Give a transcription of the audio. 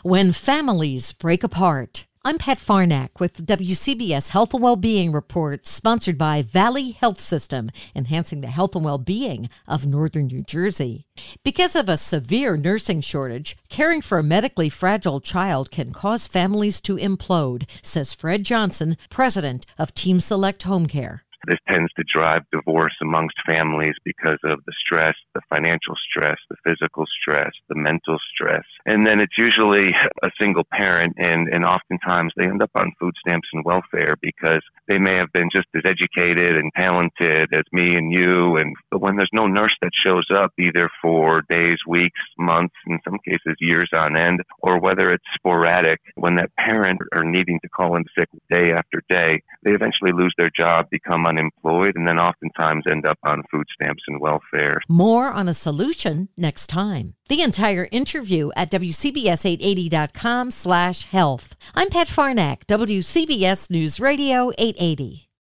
When families break apart. I'm Pat Farnack with WCBS Health and Wellbeing Report, sponsored by Valley Health System, enhancing the health and well-being of Northern New Jersey. Because of a severe nursing shortage, caring for a medically fragile child can cause families to implode, says Fred Johnson, president of Team Select Home Care. This tends to drive divorce amongst families because of the stress, the financial stress, the physical stress, the mental stress. And then it's usually a single parent, and oftentimes they end up on food stamps and welfare because they may have been just as educated and talented as me and you. But when there's no nurse that shows up, either for days, weeks, months, in some cases years on end, or whether it's sporadic, when that parent are needing to call in sick day after day, they eventually lose their job, become unemployed, and then oftentimes end up on food stamps and welfare. More on a solution next time. The entire interview at WCBS880.com/health. I'm Pat Farnack, WCBS News Radio 880.